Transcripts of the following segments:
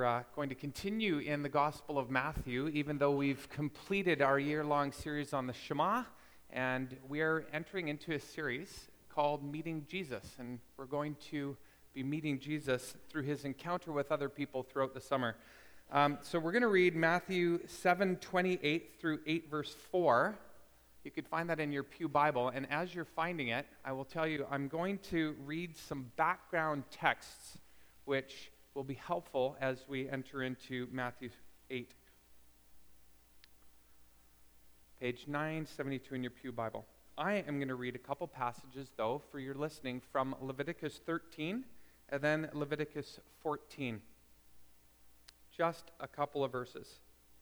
We're going to continue in the Gospel of Matthew, even though we've completed our year-long series on the Shema, and we're entering into a series called Meeting Jesus, and we're going to be meeting Jesus through his encounter with other people throughout the summer. So we're going to read Matthew 7:28 through 8 verse 4. You could find that in your pew Bible, and as you're finding it, I will tell you I'm going to read some background texts which will be helpful as we enter into Matthew 8. Page 972 in your pew Bible. I am going to read a couple passages, though, for your listening from Leviticus 13 and then Leviticus 14. Just a couple of verses.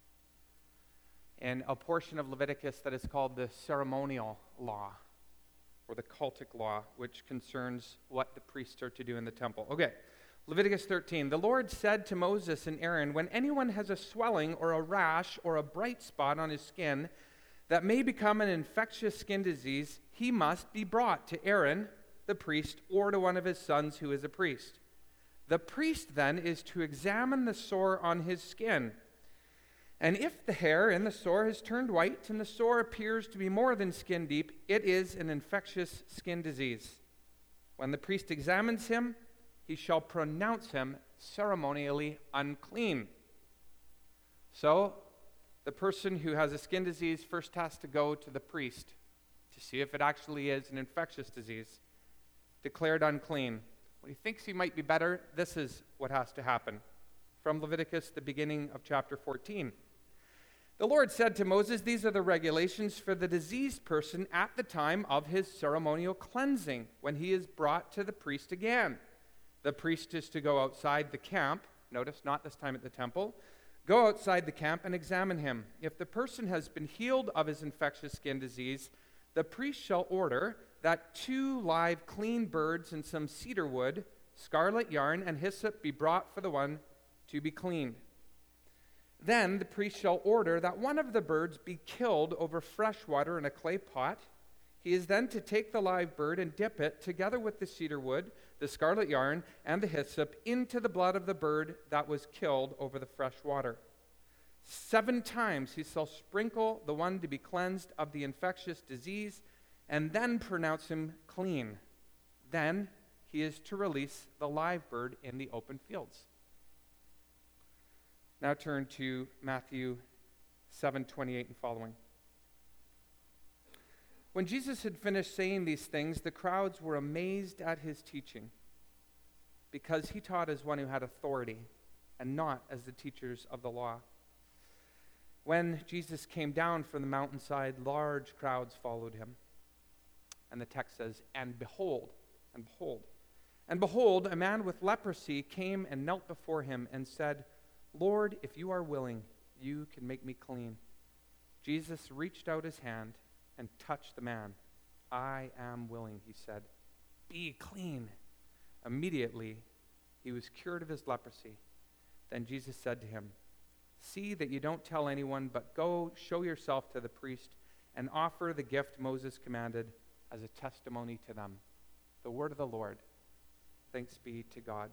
And a portion of Leviticus that is called the ceremonial law, or the cultic law, which concerns what the priests are to do in the temple. Okay. Leviticus 13, the Lord said to Moses and Aaron, when anyone has a swelling or a rash or a bright spot on his skin that may become an infectious skin disease, he must be brought to Aaron, the priest, or to one of his sons who is a priest. The priest then is to examine the sore on his skin. And if the hair in the sore has turned white and the sore appears to be more than skin deep, it is an infectious skin disease. When the priest examines him, he shall pronounce him ceremonially unclean. So, the person who has a skin disease first has to go to the priest to see if it actually is an infectious disease. Declared unclean. When he thinks he might be better, this is what has to happen. From Leviticus, the beginning of chapter 14. The Lord said to Moses, these are the regulations for the diseased person at the time of his ceremonial cleansing, when he is brought to the priest again. The priest is to go outside the camp, notice not this time at the temple, go outside the camp and examine him. If the person has been healed of his infectious skin disease, the priest shall order that 2 live clean birds and some cedar wood, scarlet yarn, and hyssop be brought for the one to be cleaned. Then the priest shall order that one of the birds be killed over fresh water in a clay pot. He is then to take the live bird and dip it, together with the cedar wood, the scarlet yarn, and the hyssop, into the blood of the bird that was killed over the fresh water. 7 times he shall sprinkle the one to be cleansed of the infectious disease, and then pronounce him clean. Then he is to release the live bird in the open fields. Now turn to Matthew 7:28 and following. When Jesus had finished saying these things, the crowds were amazed at his teaching, because he taught as one who had authority and not as the teachers of the law. When Jesus came down from the mountainside, large crowds followed him. And the text says, and behold, a man with leprosy came and knelt before him and said, Lord, if you are willing, you can make me clean. Jesus reached out his hand and touched the man. I am willing, he said. Be clean. Immediately, he was cured of his leprosy. Then Jesus said to him, see that you don't tell anyone, but go show yourself to the priest and offer the gift Moses commanded as a testimony to them. The word of the Lord. Thanks be to God.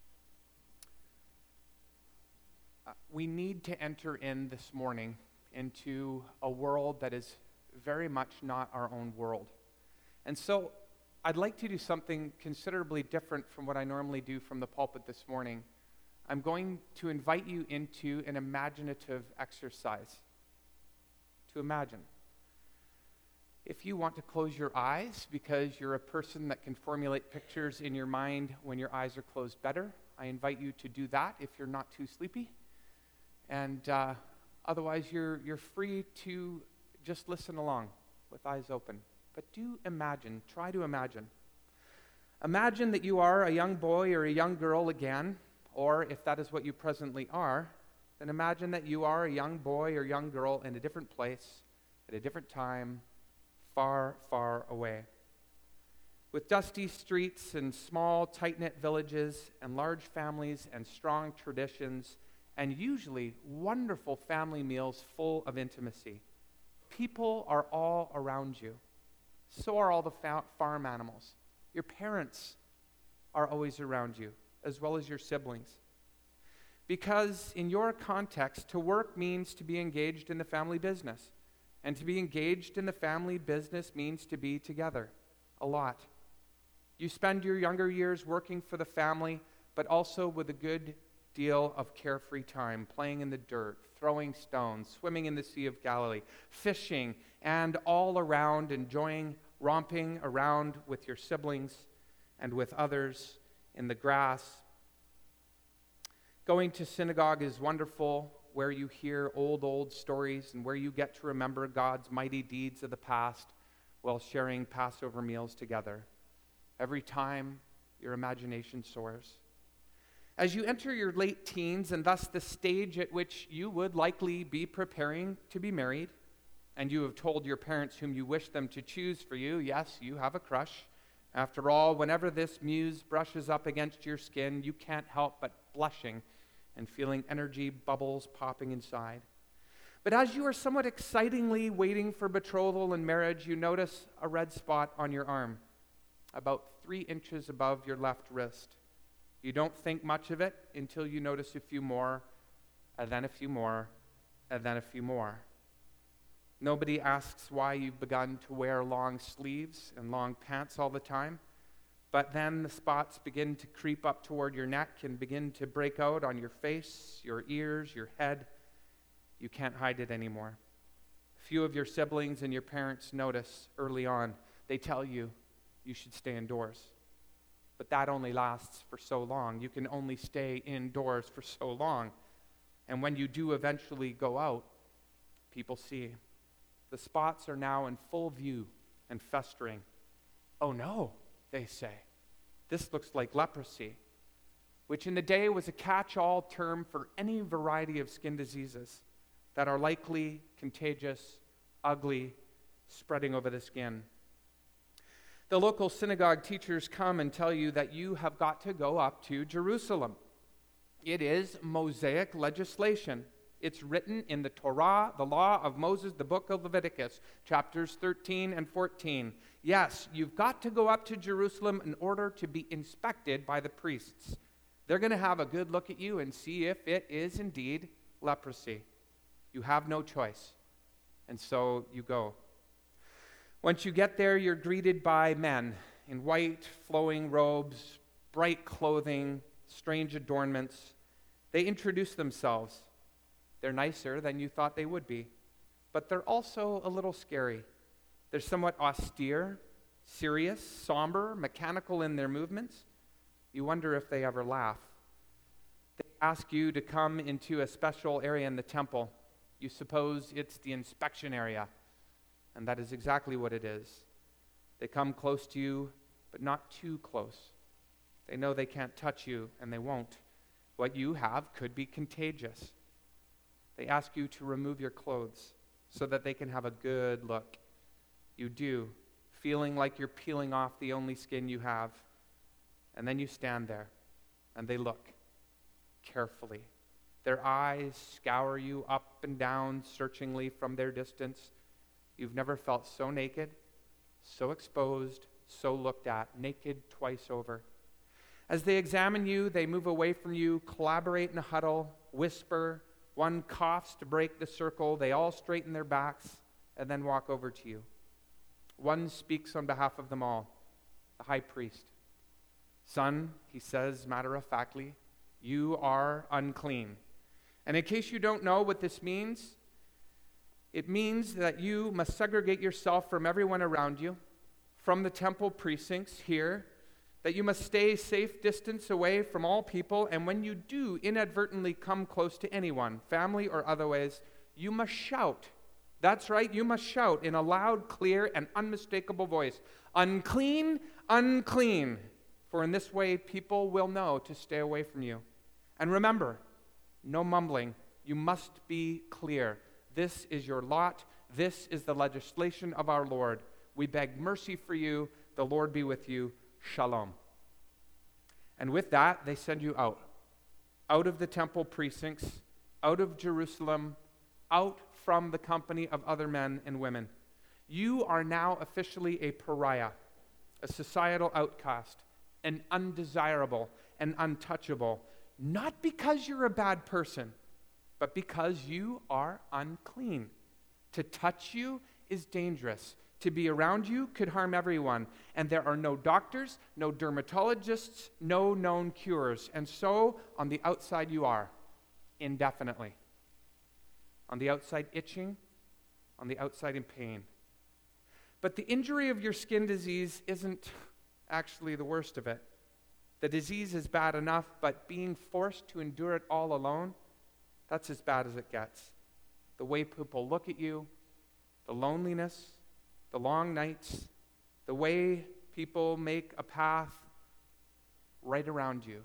We need to enter in this morning into a world that is very much not our own world. And so I'd like to do something considerably different from what I normally do from the pulpit this morning. I'm going to invite you into an imaginative exercise. To imagine. If you want to close your eyes because you're a person that can formulate pictures in your mind when your eyes are closed better, I invite you to do that if you're not too sleepy. And otherwise, you're free to just listen along with eyes open. But do imagine, try to imagine. Imagine that you are a young boy or a young girl again, or if that is what you presently are, then imagine that you are a young boy or young girl in a different place, at a different time, far, far away. With dusty streets and small, tight-knit villages and large families and strong traditions, and usually wonderful family meals full of intimacy. People are all around you. So are all the farm animals. Your parents are always around you, as well as your siblings. Because in your context, to work means to be engaged in the family business. And to be engaged in the family business means to be together a lot. You spend your younger years working for the family, but also with a good deal of carefree time, playing in the dirt, throwing stones, swimming in the Sea of Galilee, fishing, and all around enjoying romping around with your siblings and with others in the grass. Going to synagogue is wonderful, where you hear old stories and where you get to remember God's mighty deeds of the past while sharing Passover meals together. Every time, your imagination soars. As you enter your late teens, and thus the stage at which you would likely be preparing to be married, and you have told your parents whom you wish them to choose for you, yes, you have a crush. After all, whenever this muse brushes up against your skin, you can't help but blushing and feeling energy bubbles popping inside. But as you are somewhat excitingly waiting for betrothal and marriage, you notice a red spot on your arm, about 3 inches above your left wrist. You don't think much of it until you notice a few more, and then a few more, and then a few more. Nobody asks why you've begun to wear long sleeves and long pants all the time. But then the spots begin to creep up toward your neck and begin to break out on your face, your ears, your head. You can't hide it anymore. Few of your siblings and your parents notice early on. They tell you you should stay indoors. But that only lasts for so long. You can only stay indoors for so long. And when you do eventually go out, people see. The spots are now in full view and festering. Oh no, they say. This looks like leprosy, which in the day was a catch-all term for any variety of skin diseases that are likely, contagious, ugly, spreading over the skin. The local synagogue teachers come and tell you that you have got to go up to Jerusalem. It is Mosaic legislation. It's written in the Torah, the law of Moses, the book of Leviticus, chapters 13 and 14. Yes, you've got to go up to Jerusalem in order to be inspected by the priests. They're going to have a good look at you and see if it is indeed leprosy. You have no choice. And so you go. Once you get there, you're greeted by men in white, flowing robes, bright clothing, strange adornments. They introduce themselves. They're nicer than you thought they would be, but they're also a little scary. They're somewhat austere, serious, somber, mechanical in their movements. You wonder if they ever laugh. They ask you to come into a special area in the temple. You suppose it's the inspection area, and that is exactly what it is. They come close to you, but not too close. They know they can't touch you, and they won't. What you have could be contagious. They ask you to remove your clothes so that they can have a good look. You do, feeling like you're peeling off the only skin you have. And then you stand there, and they look carefully. Their eyes scour you up and down searchingly from their distance. You've never felt so naked, so exposed, so looked at, naked twice over. As they examine you, they move away from you, collaborate in a huddle, whisper. One coughs to break the circle. They all straighten their backs and then walk over to you. One speaks on behalf of them all, the high priest. Son, he says matter-of-factly, you are unclean. And in case you don't know what this means, it means that you must segregate yourself from everyone around you, from the temple precincts here, that you must stay safe distance away from all people, and when you do inadvertently come close to anyone, family or otherwise, you must shout. That's right, you must shout in a loud, clear, and unmistakable voice, unclean, unclean, for in this way people will know to stay away from you. And remember, no mumbling. You must be clear. This is your lot. This is the legislation of our Lord. We beg mercy for you. The Lord be with you. Shalom. And with that, they send you out of the temple precincts, out of Jerusalem, out from the company of other men and women. You are now officially a pariah, a societal outcast, an undesirable and untouchable. not because you're a bad person, but because you are unclean. To touch you is dangerous. To be around you could harm everyone. And there are no doctors, no dermatologists, no known cures. And so, on the outside you are, indefinitely. On the outside itching, on the outside in pain. But the injury of your skin disease isn't actually the worst of it. The disease is bad enough, but being forced to endure it all alone, that's as bad as it gets. The way people look at you, the loneliness, the long nights, the way people make a path right around you.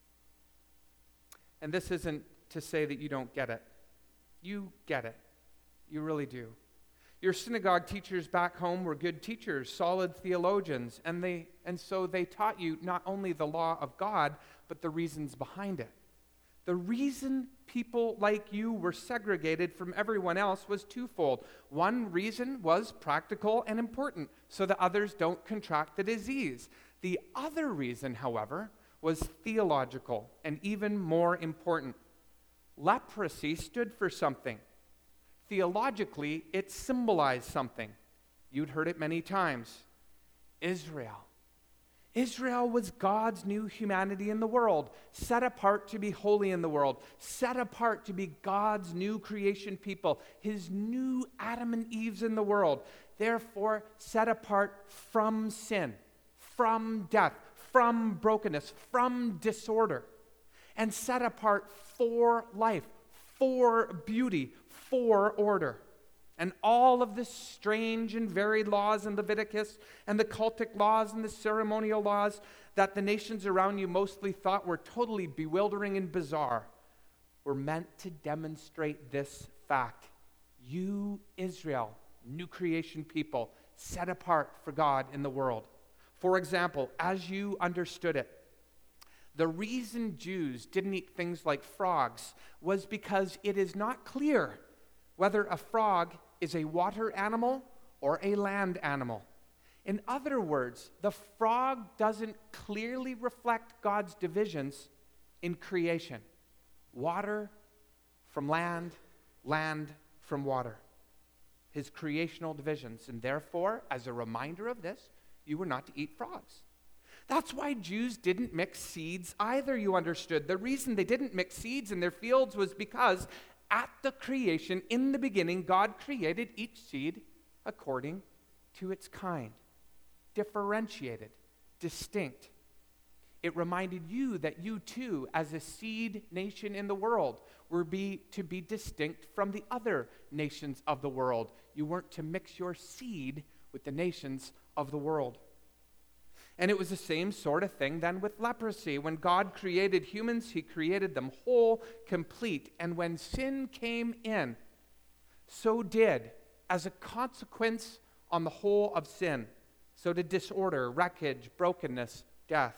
And this isn't to say that you don't get it. You get it. You really do. Your synagogue teachers back home were good teachers, solid theologians, and so they taught you not only the law of God, but the reasons behind it. The reason people like you were segregated from everyone else was twofold. One reason was practical and important, so that others don't contract the disease. The other reason, however, was theological and even more important. Leprosy stood for something. Theologically, it symbolized something. You'd heard it many times. Israel. Israel was God's new humanity in the world, set apart to be holy in the world, set apart to be God's new creation people, his new Adam and Eves in the world, therefore set apart from sin, from death, from brokenness, from disorder, and set apart for life, for beauty, for order. And all of the strange and varied laws in Leviticus and the cultic laws and the ceremonial laws that the nations around you mostly thought were totally bewildering and bizarre were meant to demonstrate this fact. You, Israel, new creation people, set apart for God in the world. For example, as you understood it, the reason Jews didn't eat things like frogs was because it is not clear whether a frog is a water animal or a land animal. In other words, the frog doesn't clearly reflect God's divisions in creation. Water from land, land from water. His creational divisions. And therefore, as a reminder of this, you were not to eat frogs. That's why Jews didn't mix seeds either, you understood. The reason they didn't mix seeds in their fields was because at the creation, in the beginning, God created each seed according to its kind, differentiated, distinct. It reminded you that you too, as a seed nation in the world, were to be distinct from the other nations of the world. You weren't to mix your seed with the nations of the world. And it was the same sort of thing then with leprosy. When God created humans, he created them whole, complete. And when sin came in, so did, as a consequence on the whole of sin, so did disorder, wreckage, brokenness, death.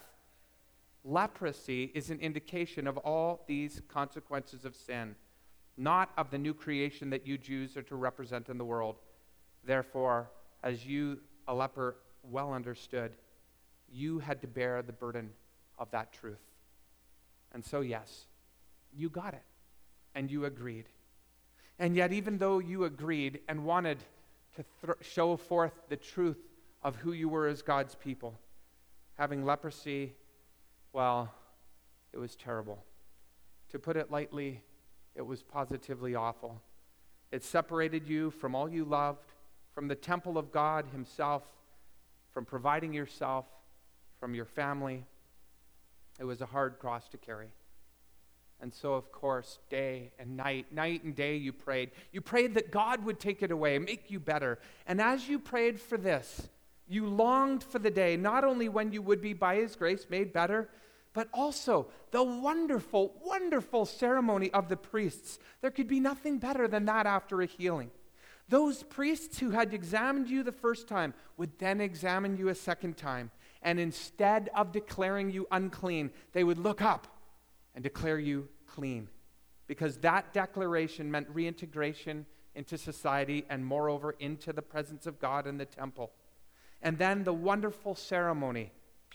Leprosy is an indication of all these consequences of sin, not of the new creation that you Jews are to represent in the world. Therefore, as you, a leper, well understood, you had to bear the burden of that truth. And so, yes, you got it, and you agreed. And yet, even though you agreed and wanted to show forth the truth of who you were as God's people, having leprosy, well, it was terrible. To put it lightly, it was positively awful. It separated you from all you loved, from the temple of God himself, from providing yourself, from your family. It was a hard cross to carry. And so, of course, day and night and day you prayed. You prayed that God would take it away, make you better. And as you prayed for this, you longed for the day, not only when you would be by his grace made better, but also the wonderful, wonderful ceremony of the priests. There could be nothing better than that after a healing. Those priests who had examined you the first time would then examine you a second time. And instead of declaring you unclean, they would look up and declare you clean. Because that declaration meant reintegration into society and moreover into the presence of God in the temple. And then the wonderful ceremony,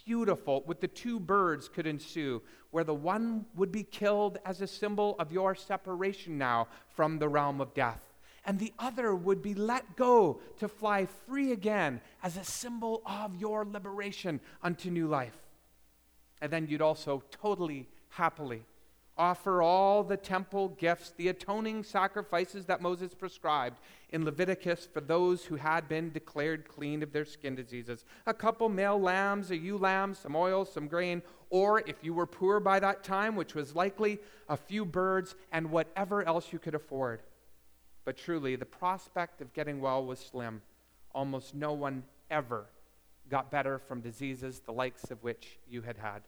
beautiful with the two birds could ensue, where the one would be killed as a symbol of your separation now from the realm of death, and the other would be let go to fly free again as a symbol of your liberation unto new life. And then you'd also totally, happily offer all the temple gifts, the atoning sacrifices that Moses prescribed in Leviticus for those who had been declared clean of their skin diseases. A couple male lambs, a ewe lamb, some oil, some grain, or if you were poor by that time, which was likely, a few birds and whatever else you could afford. But truly, the prospect of getting well was slim. Almost no one ever got better from diseases the likes of which you had had.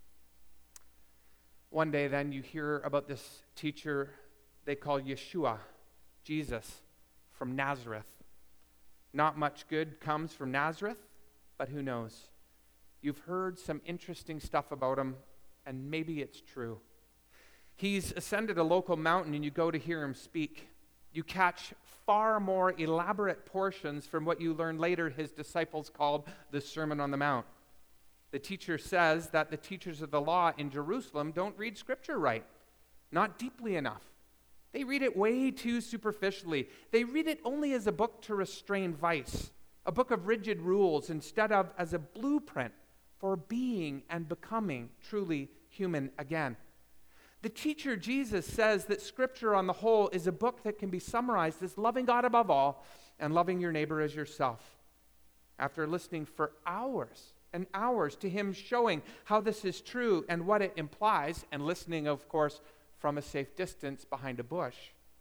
One day then you hear about this teacher they call Yeshua, Jesus, from Nazareth. Not much good comes from Nazareth, but who knows? You've heard some interesting stuff about him, and maybe it's true. He's ascended a local mountain, and you go to hear him speak. You catch far more elaborate portions from what you learn later his disciples called the Sermon on the Mount. The teacher says that the teachers of the law in Jerusalem don't read Scripture right, not deeply enough. They read it way too superficially. They read it only as a book to restrain vice, a book of rigid rules, instead of as a blueprint for being and becoming truly human again. The teacher Jesus says that Scripture on the whole is a book that can be summarized as loving God above all and loving your neighbor as yourself. After listening for hours and hours to him showing how this is true and what it implies, and listening, of course, from a safe distance behind a bush,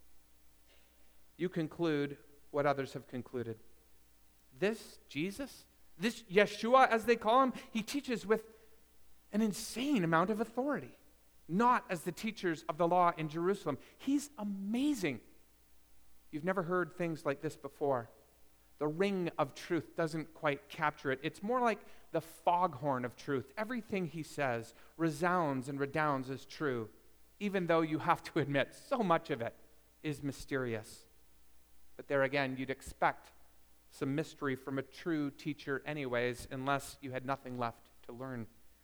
you conclude what others have concluded. This Jesus, this Yeshua as they call him, he teaches with an insane amount of authority, not as the teachers of the law in Jerusalem. He's amazing. You've never heard things like this before. The ring of truth doesn't quite capture it. It's more like the foghorn of truth. Everything he says resounds and redounds as true, even though you have to admit so much of it is mysterious. But there again, you'd expect some mystery from a true teacher anyways, unless you had nothing left to learn.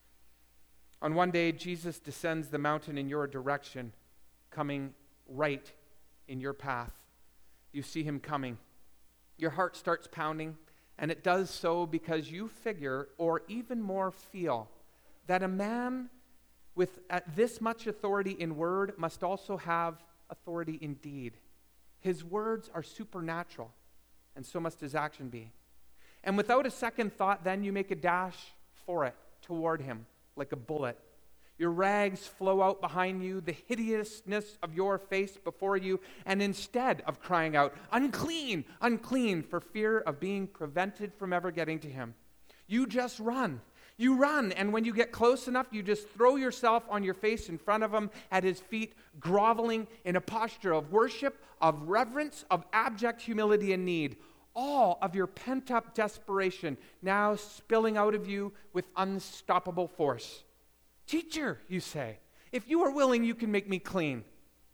On one day, Jesus descends the mountain in your direction, coming right in your path. You see him coming. Your heart starts pounding, and it does so because you figure, or even more feel, that a man with this much authority in word must also have authority in deed. His words are supernatural, and so must his action be. And without a second thought, then you make a dash for it, toward him, like a bullet. Your rags flow out behind you, the hideousness of your face before you, and instead of crying out, "Unclean, unclean," for fear of being prevented from ever getting to him, you just run. You run, and when you get close enough, you just throw yourself on your face in front of him, at his feet, groveling in a posture of worship, of reverence, of abject humility and need. All of your pent-up desperation now spilling out of you with unstoppable force. "Teacher," you say, "if you are willing, you can make me clean."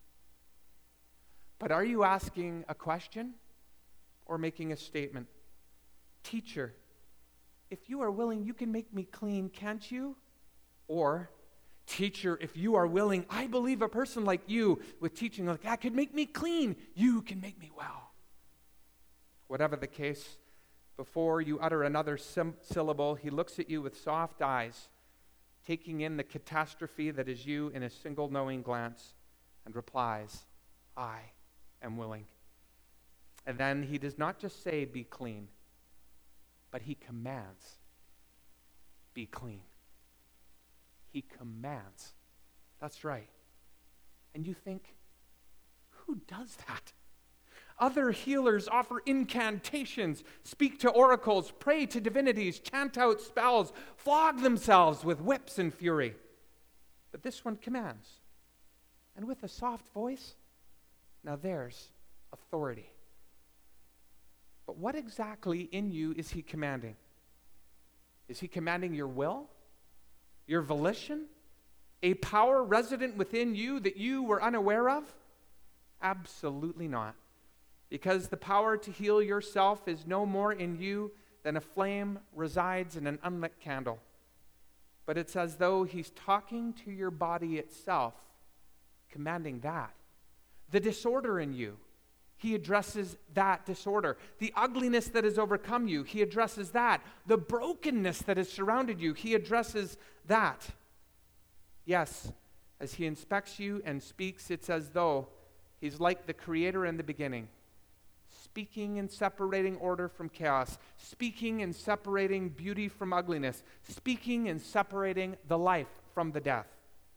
But are you asking a question or making a statement? "Teacher, if you are willing, you can make me clean, can't you?" Or, "Teacher, if you are willing, I believe a person like you with teaching like that could make me clean. You can make me well." Whatever the case, before you utter another syllable, he looks at you with soft eyes, taking in the catastrophe that is you in a single knowing glance, and replies, "I am willing." And then he does not just say, "Be clean," but he commands, "Be clean." He commands. That's right. And you think, who does that? Other healers offer incantations, speak to oracles, pray to divinities, chant out spells, flog themselves with whips and fury. But this one commands. And with a soft voice, now there's authority. But what exactly in you is he commanding? Is he commanding your will? Your volition? A power resident within you that you were unaware of? Absolutely not. Because the power to heal yourself is no more in you than a flame resides in an unlit candle. but it's as though he's talking to your body itself, commanding that. The disorder in you, he addresses that disorder. The ugliness that has overcome you, he addresses that. The brokenness that has surrounded you, he addresses that. Yes, as he inspects you and speaks, it's as though he's like the creator in the beginning, speaking and separating order from chaos, speaking and separating beauty from ugliness, speaking and separating the life from the death.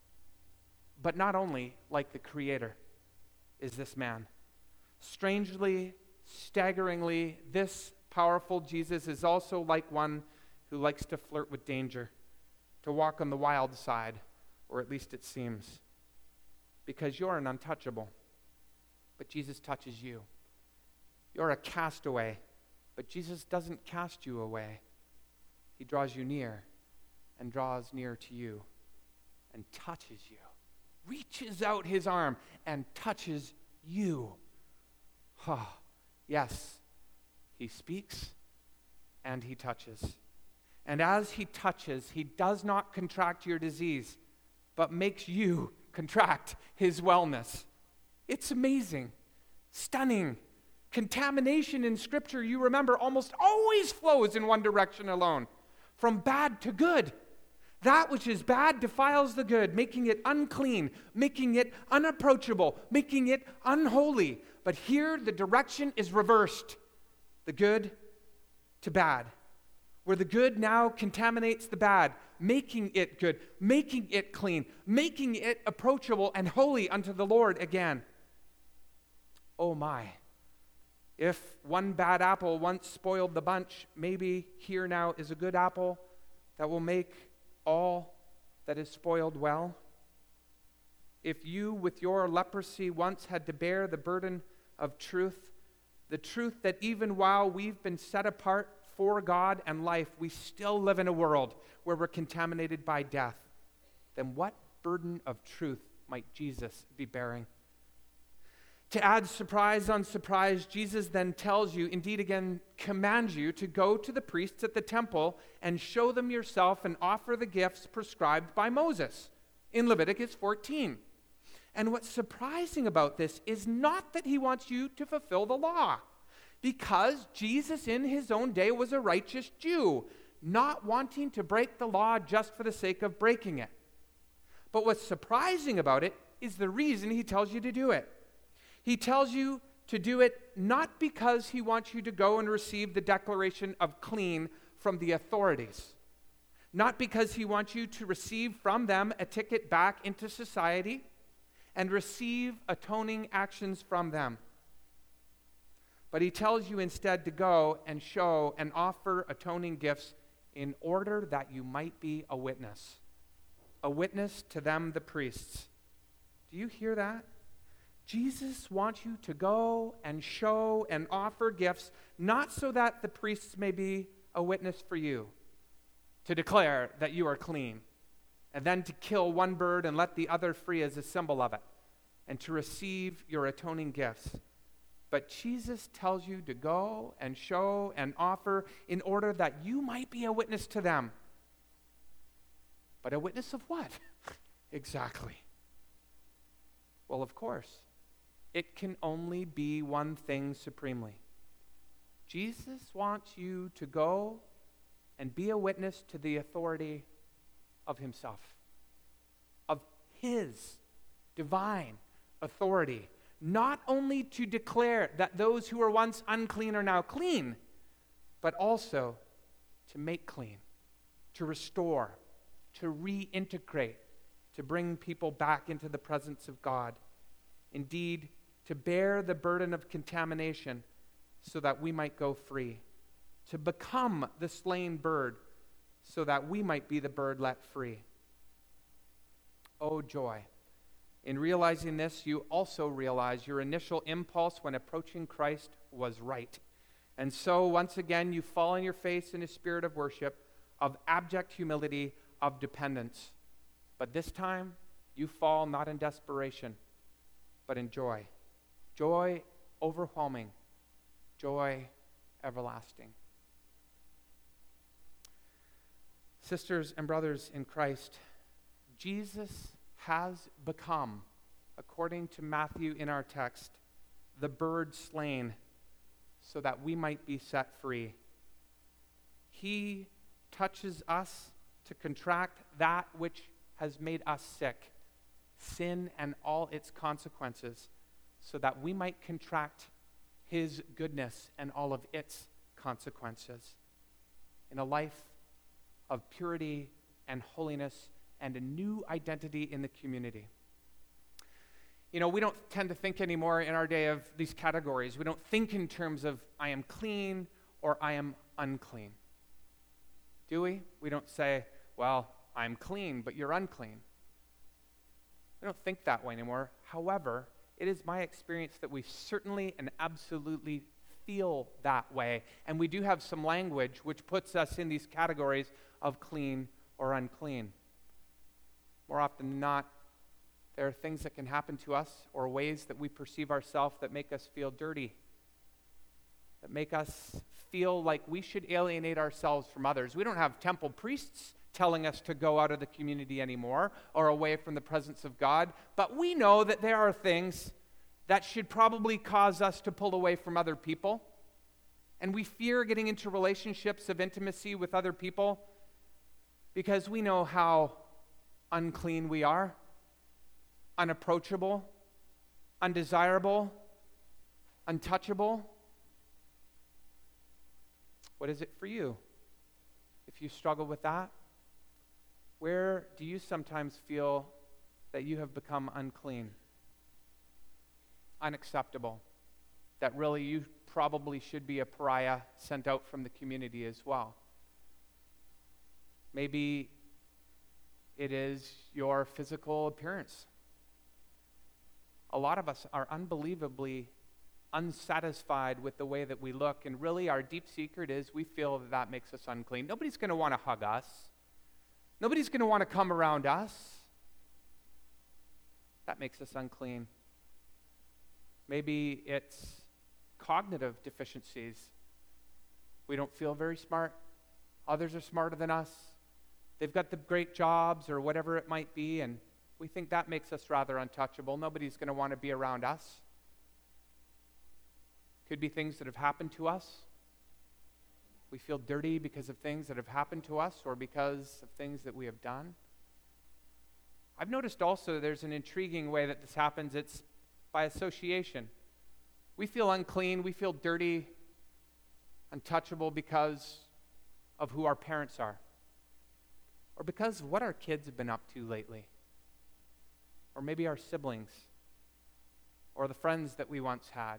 But not only like the creator is this man. Strangely, staggeringly, this powerful Jesus is also like one who likes to flirt with danger, to walk on the wild side, or at least it seems, because you're an untouchable, but Jesus touches you. You're a castaway, but Jesus doesn't cast you away. He draws you near and draws near to you and touches you, reaches out his arm and touches you. Oh, yes, he speaks and he touches. And as he touches, he does not contract your disease, but makes you contract his wellness. It's amazing, stunning. Contamination in Scripture, you remember, almost always flows in one direction alone, from bad to good. That which is bad defiles the good, making it unclean, making it unapproachable, making it unholy. But here the direction is reversed, the good to bad, where the good now contaminates the bad, making it good, making it clean, making it approachable and holy unto the Lord again. Oh my. If one bad apple once spoiled the bunch, maybe here now is a good apple that will make all that is spoiled well. If you with your leprosy once had to bear the burden of truth, the truth that even while we've been set apart for God and life, we still live in a world where we're contaminated by death, then what burden of truth might Jesus be bearing? To add surprise on surprise, Jesus then tells you, indeed again commands you, to go to the priests at the temple and show them yourself and offer the gifts prescribed by Moses in Leviticus 14. And what's surprising about this is not that he wants you to fulfill the law, because Jesus in his own day was a righteous Jew, not wanting to break the law just for the sake of breaking it. But what's surprising about it is the reason he tells you to do it. He tells you to do it not because he wants you to go and receive the declaration of clean from the authorities, not because he wants you to receive from them a ticket back into society and receive atoning actions from them. But he tells you instead to go and show and offer atoning gifts in order that you might be a witness to them, the priests. Do you hear that? Jesus wants you to go and show and offer gifts, not so that the priests may be a witness for you, to declare that you are clean, and then to kill one bird and let the other free as a symbol of it, and to receive your atoning gifts. But Jesus tells you to go and show and offer in order that you might be a witness to them. But a witness of what? Exactly. Well, of course, it can only be one thing supremely. Jesus wants you to go and be a witness to the authority of himself, of his divine authority, not only to declare that those who were once unclean are now clean, but also to make clean, to restore, to reintegrate, to bring people back into the presence of God. Indeed, to bear the burden of contamination so that we might go free, to become the slain bird so that we might be the bird let free. Oh, joy. In realizing this, you also realize your initial impulse when approaching Christ was right. And so, once again, you fall on your face in a spirit of worship, of abject humility, of dependence. But this time, you fall not in desperation, but in joy. Joy overwhelming, joy everlasting. Sisters and brothers in Christ, Jesus has become, according to Matthew in our text, the bird slain so that we might be set free. He touches us to contract that which has made us sick, sin and all its consequences, so that we might contract his goodness and all of its consequences in a life of purity and holiness and a new identity in the community. You know, we don't tend to think anymore in our day of these categories. We don't think in terms of I am clean or I am unclean. Do we? We don't say, well, I'm clean, but you're unclean. We don't think that way anymore. However, it is my experience that we certainly and absolutely feel that way. And we do have some language which puts us in these categories of clean or unclean. More often than not, there are things that can happen to us or ways that we perceive ourselves that make us feel dirty, that make us feel like we should alienate ourselves from others. We don't have temple priests telling us to go out of the community anymore or away from the presence of God, but we know that there are things that should probably cause us to pull away from other people. And we fear getting into relationships of intimacy with other people because we know how unclean we are, unapproachable, undesirable, untouchable. What is it for you? If you struggle with that, where do you sometimes feel that you have become unclean, unacceptable, that really you probably should be a pariah sent out from the community as well? Maybe it is your physical appearance. A lot of us are unbelievably unsatisfied with the way that we look, and really our deep secret is we feel that that makes us unclean. Nobody's going to want to hug us. Nobody's going to want to come around us. That makes us unclean. Maybe it's cognitive deficiencies. We don't feel very smart. Others are smarter than us. They've got the great jobs or whatever it might be, and we think that makes us rather untouchable. Nobody's going to want to be around us. Could be things that have happened to us. We feel dirty because of things that have happened to us or because of things that we have done. I've noticed also there's an intriguing way that this happens. It's by association. We feel unclean, we feel dirty, untouchable because of who our parents are, or because of what our kids have been up to lately, or maybe our siblings, or the friends that we once had.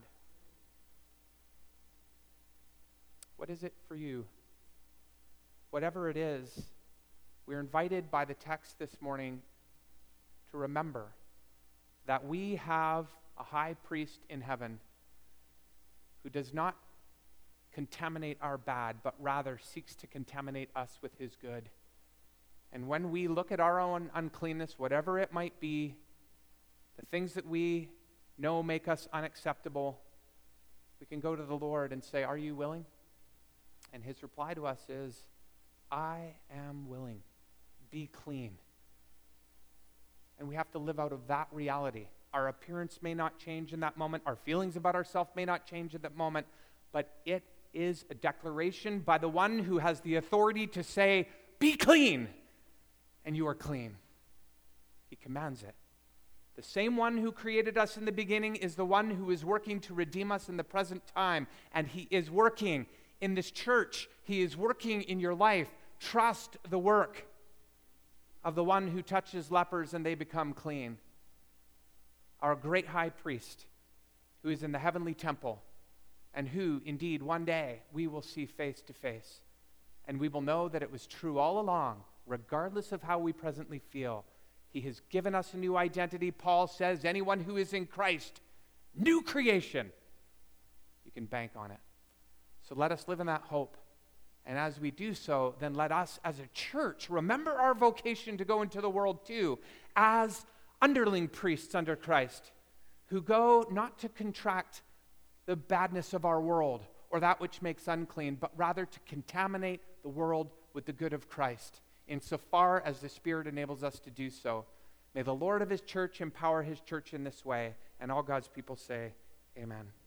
What is it for you? Whatever it is, we're invited by the text this morning to remember that we have a high priest in heaven who does not contaminate our bad, but rather seeks to contaminate us with his good. And when we look at our own uncleanness, whatever it might be, the things that we know make us unacceptable, we can go to the Lord and say, "Are you willing?" And his reply to us is, "I am willing. Be clean." And we have to live out of that reality. Our appearance may not change in that moment. Our feelings about ourselves may not change at that moment. But it is a declaration by the one who has the authority to say, "Be clean," and you are clean. He commands it. The same one who created us in the beginning is the one who is working to redeem us in the present time. And he is working in this church. He is working in your life. Trust the work of the one who touches lepers and they become clean. Our great high priest who is in the heavenly temple and who, indeed, one day we will see face to face. And we will know that it was true all along, regardless of how we presently feel. He has given us a new identity. Paul says, anyone who is in Christ, new creation. You can bank on it. So let us live in that hope. And as we do so, then let us as a church remember our vocation to go into the world too, as underling priests under Christ, who go not to contract the badness of our world or that which makes unclean, but rather to contaminate the world with the good of Christ insofar as the Spirit enables us to do so. May the Lord of his church empower his church in this way. And all God's people say, amen.